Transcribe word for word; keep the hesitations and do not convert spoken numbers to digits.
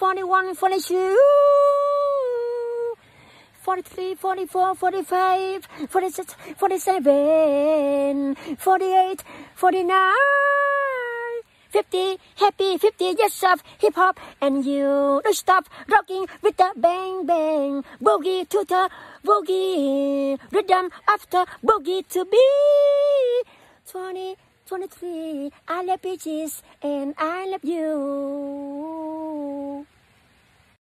forty-one, forty-two, forty-three, forty-four, forty-five, forty-six, forty-seven, forty-eight, forty-nine, fifty, happy fifty years of hip hop, and you don't stop rocking with the bang bang boogie to the boogie rhythm after boogie to be twenty, twenty-three. I love peaches and I love you.